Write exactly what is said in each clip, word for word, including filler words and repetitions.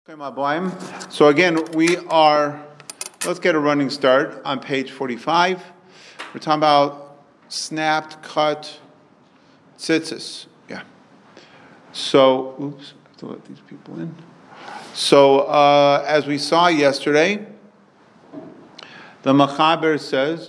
So again, we are, let's get a running start on page forty-five. We're talking about snapped, cut, tzitzis. Yeah. So, oops, I have to let these people in. So, uh, as we saw yesterday, the Machaber says,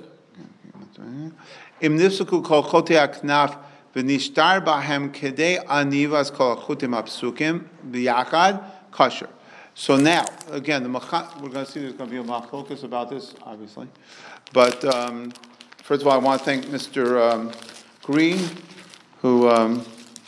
Im nifsuku kol chotei aknaf v'nishtar bahem kedei anivas kol achutim apsukim v'yachad kosher. So now, again, the macha, we're going to see there's going to be a machlokas about this, obviously. But um, first of all, I want to thank Mister Um, Green, who um,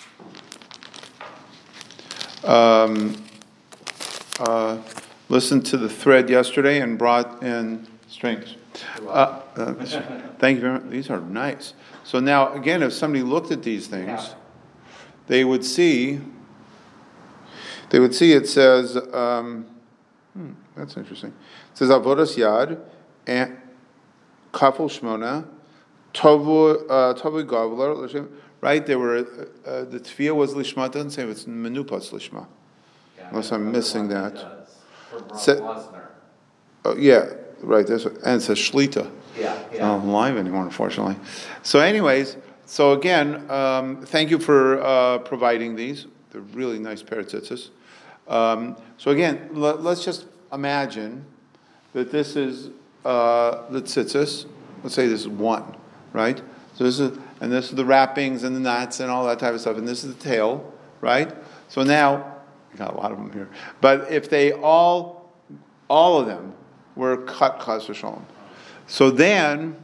um, uh, listened to the thread yesterday and brought in strings. Uh, uh, thank you very much. These are nice. So now, again, if somebody looked at these things, they would see... They would see it says, um, hmm, that's interesting. It says Avodas Yad, and Kafel Shmona, Tovu Tovu Gavler, right? There were uh, the Tefillah was Lishma. It doesn't say it's Menupas Lishma, yeah, unless I'm missing that. So, oh yeah, right. That's what, and it says Shlita. Yeah, yeah. It's not live anymore, unfortunately. So, anyways, so again, um, thank you for uh, providing these. They're really nice pair of tzitzis. Um, so again, let, let's just imagine that this is uh, the tzitzis. Let's say this is one, right? So this is, and this is the wrappings and the knots and all that type of stuff, and this is the tail, right? So now, we got a lot of them here. But if they all, all of them were cut chas v'shalom, so then,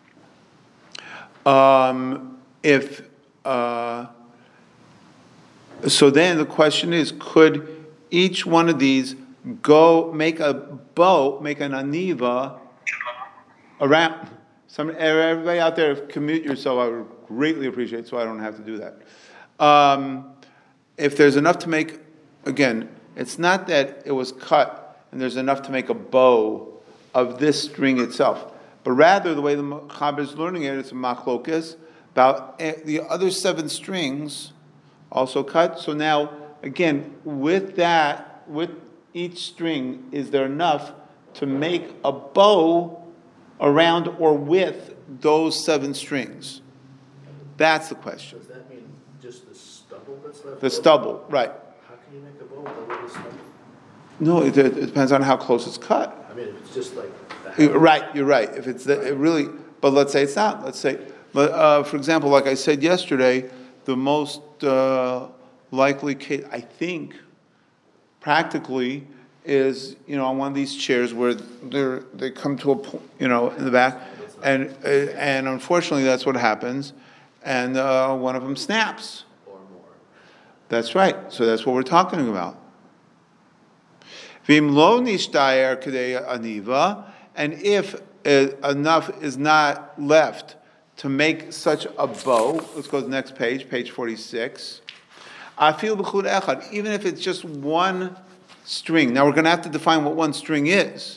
um, if uh, So then the question is, could each one of these go make a bow, make an aniva around? Some, everybody out there, commute yourself, I would greatly appreciate, so I don't have to do that. Um, if there's enough to make, again, it's not that it was cut and there's enough to make a bow of this string itself, but rather the way the Machaber is learning it, it's a machlokas, about the other seven strings also cut. So now, again, with that, with each string, is there enough to make a bow around or with those seven strings? That's the question. Does that mean just the stubble that's left? The stubble, right. How can you make a bow with a little stubble? No, it, it depends on how close it's cut. I mean, if it's just like... You're right, you're right. If it's the, it really, but let's say it's not. Let's say, but uh, for example, like I said yesterday, the most uh, likely case, I think, practically, is, you know, on one of these chairs where they they come to a point, you know, in the back, and uh, and unfortunately that's what happens, and uh, one of them snaps. Or more. That's right. So that's what we're talking about. Vim lo nishtayer kedei aniva, and if uh, enough is not left to make such a bow, let's go to the next page, page forty-six. Afil b'chud echad, even if it's just one string. Now we're going to have to define what one string is.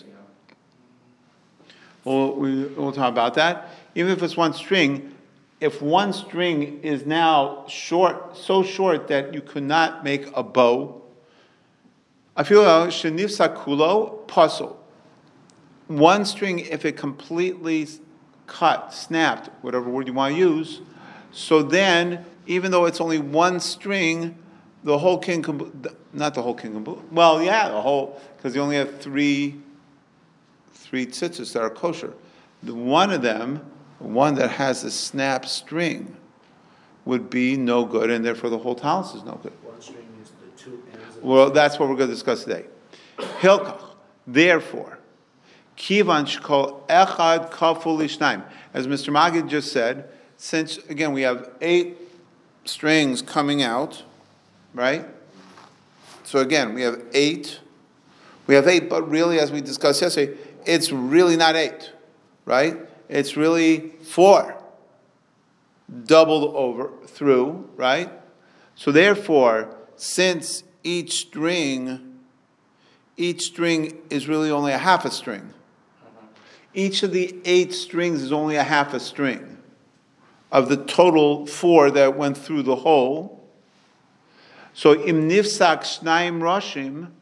We'll, we, we'll talk about that. Even if it's one string, if one string is now short, so short that you could not make a bow, afil shenifsa kulo pasul. One string, if it completely cut, snapped, whatever word you want to use, so then, even though it's only one string, the whole king, not the whole king, well, yeah, the whole, because you only have three, three tzitzis that are kosher. The one of them, the one that has a snap string, would be no good, and therefore the whole talus is no good. One string is the two ends. Well, that's what we're going to discuss today. Hilkach, therefore, Kivan shkol echad kaful ishnaim. As Mister Magid just said, since, again, we have eight strings coming out, right? So again, we have eight. We have eight, but really, as we discussed yesterday, it's really not eight, right? It's really four. Doubled over through, right? So therefore, since each string, each string is really only a half a string. Each of the eight strings is only a half a string of the total four that went through the hole. So im nifsak shnaim roshim,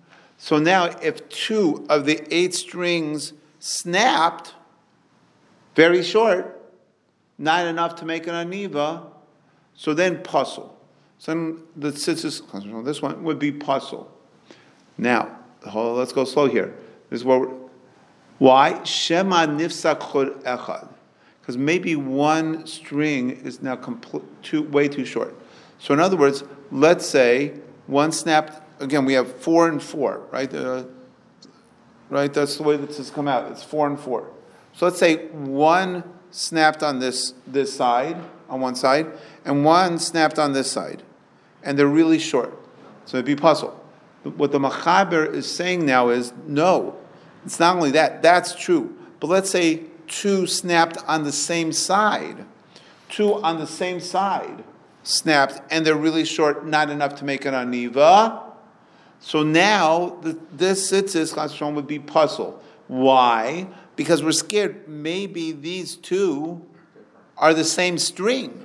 So now if two of the eight strings snapped, very short, not enough to make an aniva, so then puzzle. So then the tzitzis, this one would be puzzle. Now, hold on, let's go slow here. This is what we're, why? Shema nifsak chod echad. Because maybe one string is now complete, too, way too short. So in other words, let's say one snapped, again, we have four and four, right? Uh, right, that's the way that this has come out. It's four and four. So let's say one snapped on this, this side, on one side, and one snapped on this side. And they're really short. So it'd be puzzle. What the Machaber is saying now is, no, it's not only that, that's true. But let's say two snapped on the same side. Two on the same side snapped, and they're really short, not enough to make an aniva. So now, the, this tzitzis chasron would be puzzle. Why? Because we're scared maybe these two are the same string.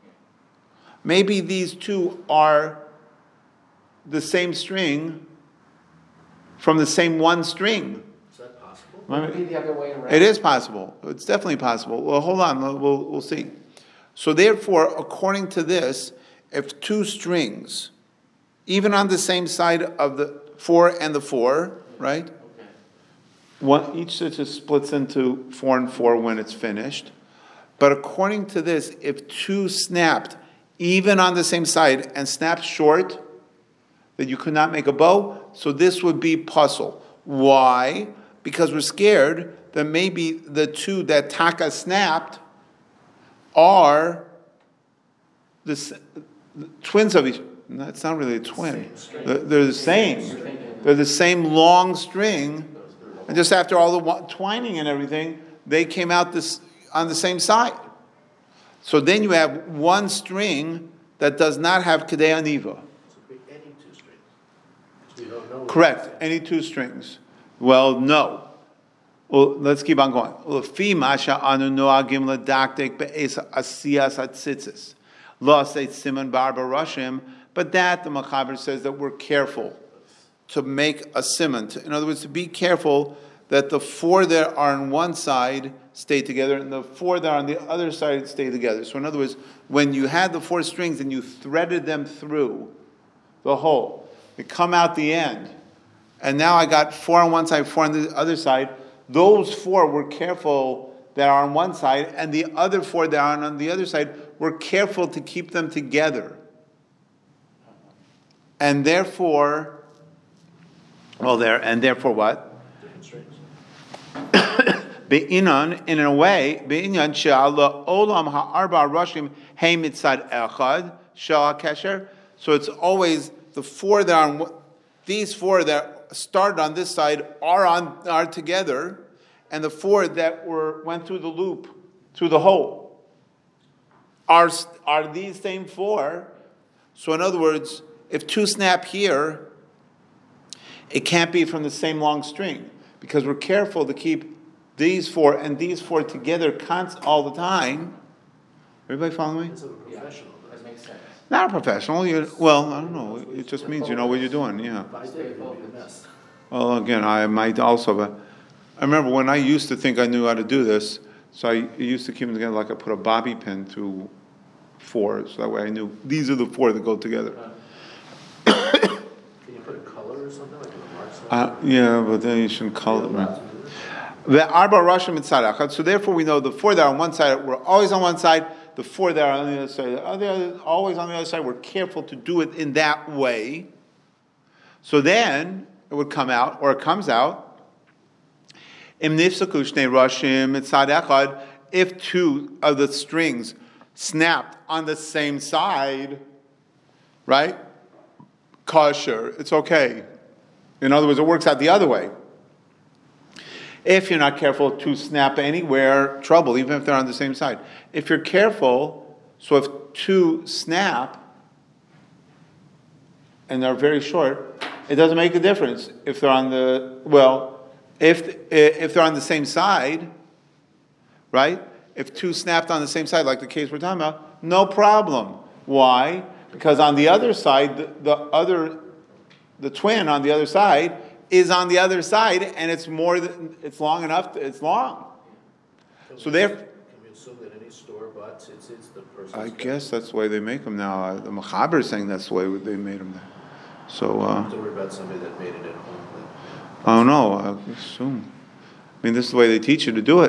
Maybe these two are the same string from the same one string. Is that possible? Maybe the other way around. It is possible. It's definitely possible. Well, hold on. We'll, we'll, we'll see. So therefore, according to this, if two strings, even on the same side of the four and the four, right? Okay. One, each just splits into four and four when it's finished. But according to this, if two snapped even on the same side and snapped short, that you could not make a bow, so this would be puzzle. Why? Because we're scared that maybe the two that taka snapped are the, the twins of each. No, it's not really a twin. They're, they're the same. They're the same long string, and just after all the twining and everything, they came out this on the same side. So then you have one string that does not have kedei aniva. Any two strings. We don't know. Correct. Any two strings. Well, no. Well, let's keep on going. Lefi masha anu noagim ledaktek be'es asiyas atzitzis. Lo aseit siman barba rashim. But that, the Machaber says that we're careful to make a siman. In other words, to be careful that the four that are on one side stay together and the four that are on the other side stay together. So in other words, when you had the four strings and you threaded them through the hole, they come out the end. And now I got four on one side, four on the other side. Those four were careful that are on one side, and the other four that are on the other side were careful to keep them together. And therefore, well, there, and therefore what? Different strings. Be'inan, in a way, be'inyan she'ala olam ha'arba rashim hey mitzad echad shel ha'kesher. So it's always the four that are on, these four that started on this side are on are together, and the four that were went through the loop, through the hole, are are these same four. So in other words, if two snap here, it can't be from the same long string, because we're careful to keep these four and these four together const all the time. Everybody follow me? It's a professional. That makes sense. Not a professional. You, well, I don't know. It just means you know what you're doing. Yeah. If I did, it would be a mess. Well, again, I might also, but I remember when I used to think I knew how to do this, so I used to keep them together like I put a bobby pin through four, so that way I knew these are the four that go together. Can you put a color or something, like a mark something? Uh, yeah, but then you shouldn't call it. The arba rashim mitzad. So therefore, we know the four that are on one side were always on one side. The four that are on the other side, are the other, always on the other side. We're careful to do it in that way. So then it would come out, or it comes out. Im nifsaku shnei rashim mitzad echad. If two of the strings snapped on the same side, right? Kosher, it's okay. In other words, it works out the other way. If you're not careful to snap anywhere, trouble, even if they're on the same side. If you're careful, so if two snap and they're very short, it doesn't make a difference if they're on the, well, if if they're on the same side, right? If two snapped on the same side, like the case we're talking about, no problem. Why? Because on the other side, the, the other, the twin on the other side is on the other side, and it's more than, it's long enough, to, it's long. Can So we- therefore, Can we assume that any store-bought, it's, it's the person's? I got- guess that's the way they make them now. Uh, The Mechaber is saying that's the way they made them. So, uh, Don't worry about somebody that made it at home, I don't know, I assume. I mean, this is the way they teach you to do it.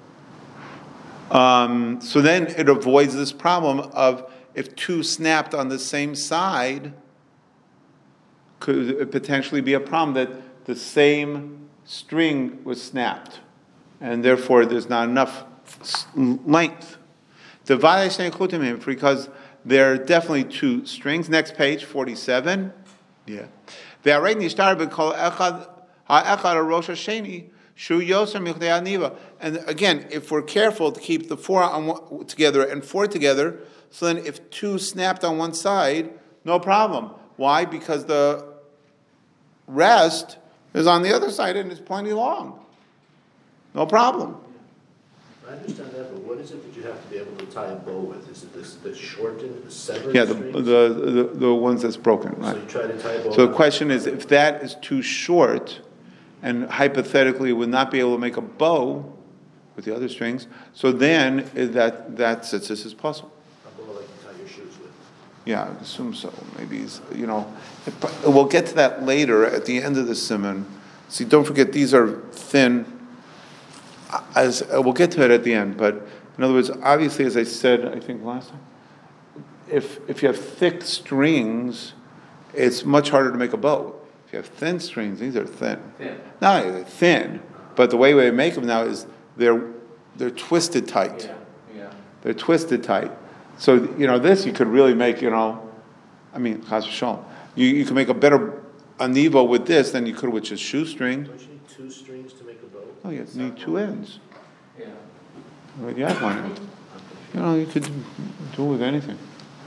Um, so then it avoids this problem of if two snapped on the same side, could it potentially be a problem that the same string was snapped, and therefore there's not enough s- length. Divide shnei chutim, because there are definitely two strings. Next page, forty-seven. Yeah. Ve'arei nishtar b'kol echad ha'echad rosh hasheni shu yoser michdei aniva. And again, if we're careful to keep the four on one, together and four together, so then if two snapped on one side, no problem. Why? Because the rest is on the other side and it's plenty long. No problem. I understand that, but what is it that you have to be able to tie a bow with? Is it this, the shortened, the severed Yeah, the, strings? the, the, the ones that's broken, So right? you try to tie a bow. So the on- question is, if that is too short, and hypothetically would not be able to make a bow with the other strings, so then eh, that, that sits as puzzle. A bow like you tie your shoes with. Yeah, I would assume so. Maybe, it's, you know, it- we'll get to that later at the end of the simon. See, don't forget, these are thin. As uh, we'll get to it at the end, but in other words, obviously, as I said, I think last time, if if you have thick strings, it's much harder to make a bow. If you have thin strings, these are thin. Thin. Not only are they thin, but the way we make them now is they're they're twisted tight. yeah. They're twisted tight. So, you know, this you could really make, you know, I mean, chas v'shalom. You you can make a better anivo with this than you could with just shoestring. Don't you need two strings to make a bow? Oh, you need two ends. Yeah. Well, you have one end. You know, you could do it with anything.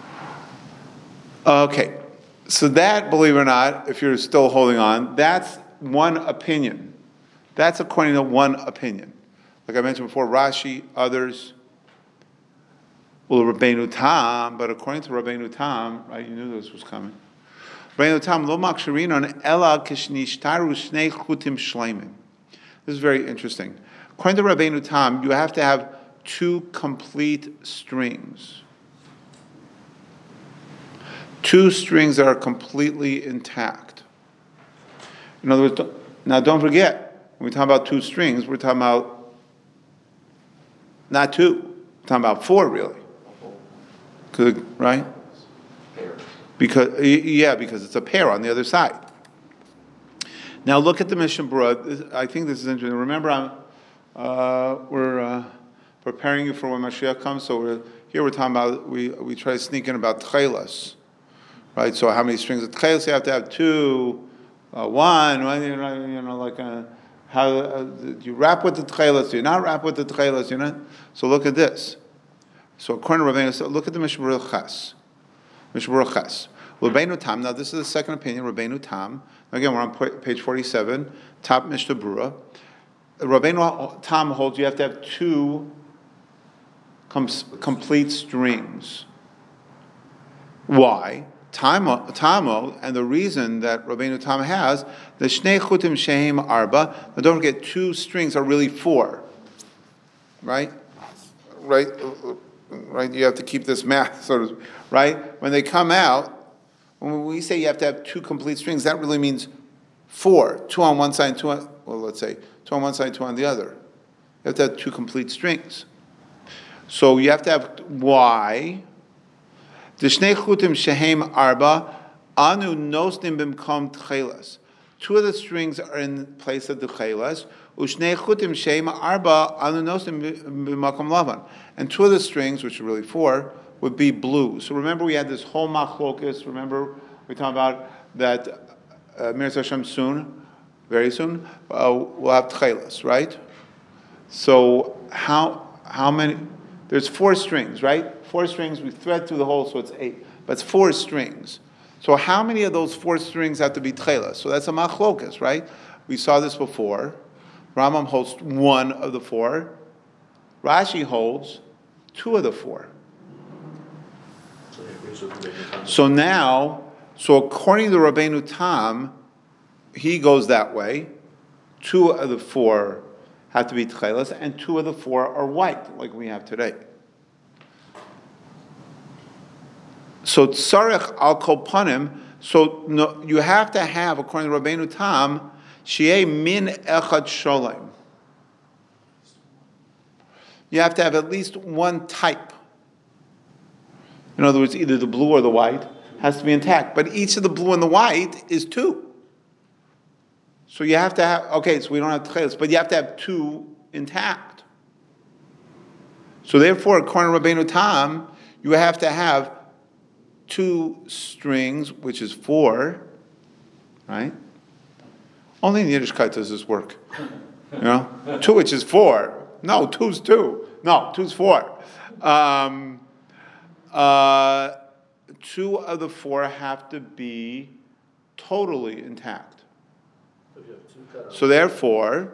Okay, so that, believe it or not, if you're still holding on, that's one opinion. That's according to one opinion. Like I mentioned before, Rashi, others, well, Rabbeinu Tam, but according to Rabbeinu Tam, right, you knew this was coming. Rabbeinu Tam, lo maksharinon ela kishnishtaru shnei chutim shleimin. This is very interesting. According to Rabbeinu Tam, you have to have two complete strings. Two strings that are completely intact. In other words, now don't forget, when we talk about two strings, we're talking about not two, we're talking about four really. Could, right? Because yeah, because it's a pair on the other side. Now look at the Mishnah Berurah. I think this is interesting. Remember, I'm, uh, we're uh, preparing you for when Mashiach comes. So we're, here we're talking about we we try to sneak in about tchelas, right? So how many strings of tchelas you have to have? Two, uh, one, one, you know, you know, like a, how uh, do you wrap with the tchelas? Do you not wrap with the tchelas? You know. So look at this. So according to Rabbeinu, so look at the Mishnah Berurah Ches. Mishnah Berurah Ches. Rabbeinu Tam. Now this is the second opinion. Rabbeinu Tam. Again, we're on page forty-seven, top Mishnah Berurah. Rabbeinu Tam holds you have to have two com- complete strings. Why? Tamo, Tamo, and the reason that Rabbeinu Tam has, the Shnei Chutim Shehem Arba, but don't forget, two strings are really four. Right? Right? Right? You have to keep this math, sort of, right? When they come out, when we say you have to have two complete strings, that really means four. Two on one side, two on, well, let's say, two on one side, two on the other. You have to have two complete strings. So you have to have, why? The Shnei Chutim Shehem Arba, Anu Nosnim Bimkom Tchelas. Two of the strings are in place of the Tchelas. Ushnei Chutim Shehem Arba, Anu Nosnim B'makom Lavan. And two of the strings, which are really four, would be blue. So remember we had this whole machlokus. Remember we talked about that uh, Mir Hashem soon, very soon, uh, we'll have tchelas, right? So how how many? There's four strings, right? Four strings. We thread through the hole, so it's eight. But it's four strings. So how many of those four strings have to be tchelas? So that's a machlokus, right? We saw this before. Rambam holds one of the four. Rashi holds two of the four. So he agrees with Rabbeinu Tam. So now, so according to Rabbeinu Tam, he goes that way. Two of the four have to be tchelas, and two of the four are white, like we have today. So tzarech al kol panim. So no, you have to have, according to Rabbeinu Tam, shi'ei min echad sholem. You have to have at least one type. In other words, either the blue or the white has to be intact. But each of the blue and the white is two. So you have to have, okay, so we don't have tcheles, but you have to have two intact. So therefore, according to Rabbeinu Tam, you have to have two strings, which is four, right? Only in Yiddishkeit does this work. You know? Two, which is four. No, two's two. No, two's four. Um, uh, two of the four have to be totally intact. So therefore,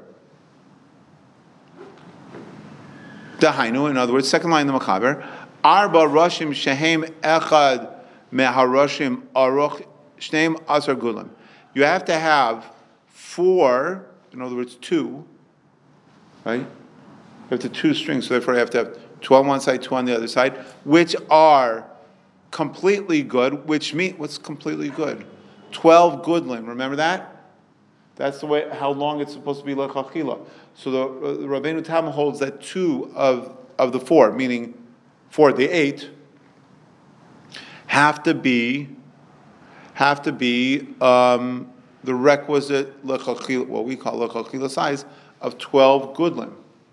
Dahainu, in other words, second line of the Machaber, Arba Roshim Shehem Echad Meharoshim Aruch Shneim Asar Gulam. You have to have four, in other words, two, right? You have to two strings, so therefore you have to have two on one side, two on the other side, which are completely good, which mean, what's completely good? twelve goodlim, remember that? That's the way, how long it's supposed to be lechachila. So the, uh, the Rabbeinu Tam holds that two of, of the four, meaning four, the eight, have to be, have to be um, the requisite lechachila, what we call lechachila size, of twelve goodlim.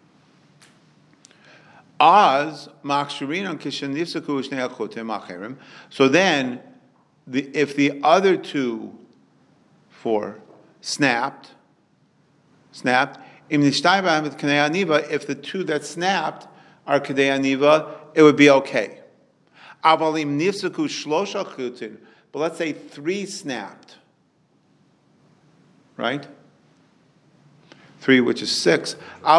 Az machshirinon kishenifsaku shnei achotim acherim. So then, the, if the other two, four, snapped, snapped, if the two that snapped are Kedei Aniva, it would be okay. But let's say three snapped, right? Three, which is six.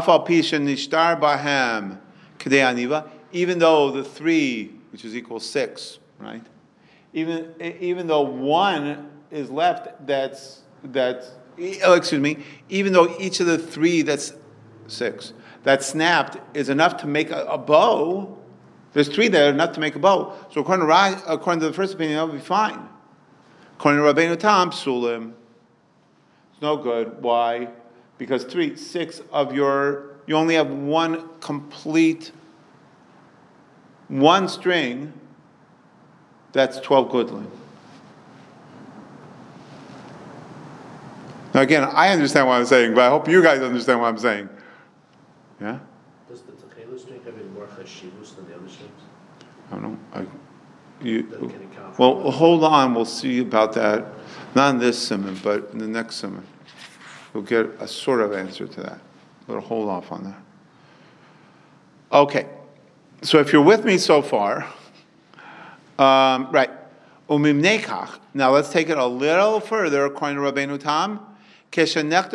Even though the three, which is equal six, right? Even even though one is left, that's that, oh, excuse me, even though each of the three, that's six, that snapped is enough to make a, a bow, there's three there enough to make a bow. So according to, according to the first opinion, that would be fine. According to Rabbeinu Tam, Psulim, it's no good. Why? Because three, six of your, you only have one complete, one string, that's twelve goodlim. Now again, I understand what I'm saying, but I hope you guys understand what I'm saying. Yeah? Does the Techela string have any more chashivus than the other strings? I don't know. I, you, That can account for well, what? hold on. We'll see about that. Not in this simon, but in the next simon. We'll get a sort of answer to that. We'll hold off on that. Okay. So if you're with me so far, um, right. Umimnekach. Now let's take it a little further according to Rabbeinu Tam. Let's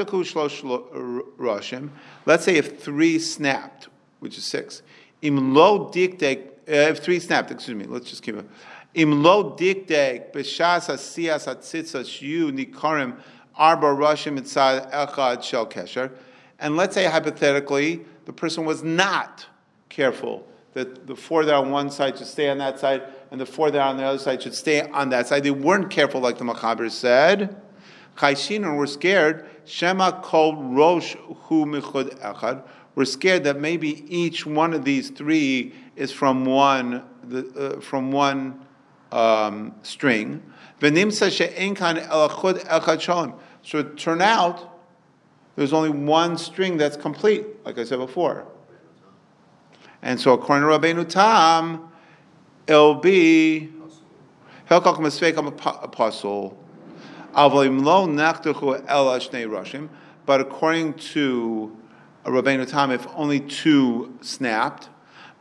say if three snapped, which is six. Im lo diktek, if three snapped, excuse me, let's just keep it. Im lo diktek b'shas asiyas atzitza shiu nikarim arba rashim mitzad echad shel kesher. And let's say hypothetically the person was not careful that the four that are on one side should stay on that side and the four that are on the other side should stay on that side. They weren't careful, like the Machaber said. Chayshin, we're scared. Shema kol rosh hu michud echad. We're scared that maybe each one of these three is from one the, uh, from one um, string. V'nimsa she'en kan elachud echad shalom. So it turn out there's only one string that's complete, like I said before. And so according to Rabbeinu Tam, it'll be Helkach Mesveik Apostle. But according to Rabbeinu Tam, if only two snapped,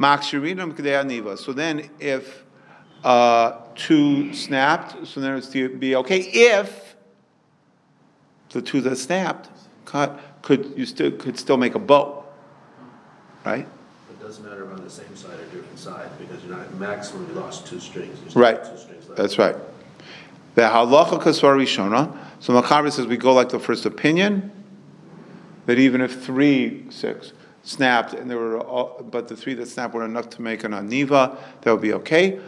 so then if uh, two snapped, so then it's to be okay. If the two that snapped cut, could you still could still make a bow, right? It doesn't matter if on the same side or different side, because you're not maximum. You lost two strings. You still Right. have two strings left. That's right. The halacha kasvar rishona. So Machaber says we go like the first opinion, that even if three, six, snapped, and there were, all, but the three that snapped were enough to make an aniva, that would be okay.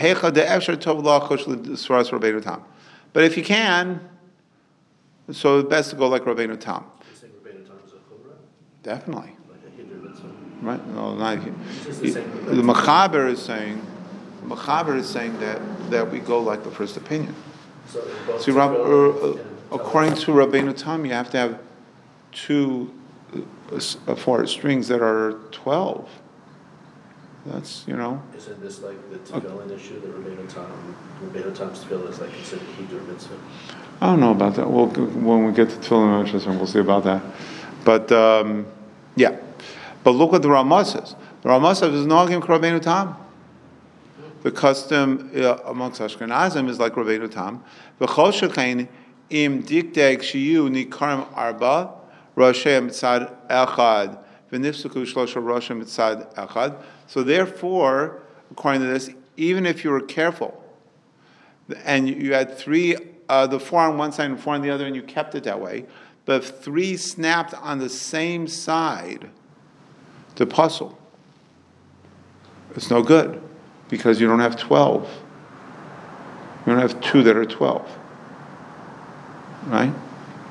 But if you can, so it's best to go like Rabbeinu Tam. You think Rabbeinu Tam is a chumrah? Definitely. Like a Hiddur mitzvah? Right? No, not, It's the the same- the Machaber is saying, the Machaber is saying that, that we go like the first opinion. So in both See, Rab, uh, tefillin uh, and according to Rabbeinu Tam, you have to have two, uh, s- uh, four strings that are twelve. That's, you know, Isn't this like the tefillin issue, that Rabbeinu Tam, Rabbeinu Tam's tefillin is like considered Hiddur mitzvah? I don't know about that. We'll, when we get to Tefillin Interesting, we'll see about that. But, um, yeah. But look what the Ramah says. The Ramah says, is Nogim Rabbeinu Tam. The custom uh, amongst Ashkenazim is like Rabbeinu Tam. V'chol shechein im dikdeg shiyu nikarim arba roshem mitzad echad v'nifsuku shlosha roshem mitzad echad. So therefore, according to this, even if you were careful, and you, you had three, uh, the four on one side and four on the other, and you kept it that way, but if three snapped on the same side, the puzzle, it's no good, because you don't have twelve. You don't have two that are twelve. Right?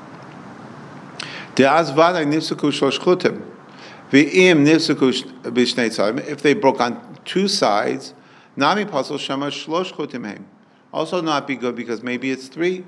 If they broke on two sides, nami puzzle shema shlosh chutim heim. Also not be good because maybe it's three.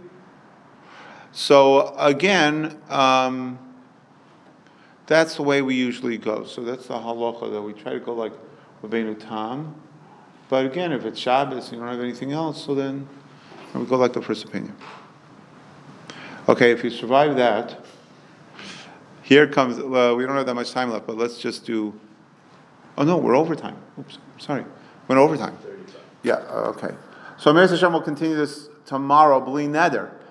So again, um, that's the way we usually go. So that's the halacha, that we try to go like Rabbeinu Tam. But again, if it's Shabbos, you don't have anything else, so then we go like the first opinion. Okay, if you survive that, here comes, uh, we don't have that much time left, but let's just do, oh no, we're overtime. Oops, sorry. We're in overtime. Yeah, uh, okay. So Amir Hashem will continue this tomorrow, B'li Neder.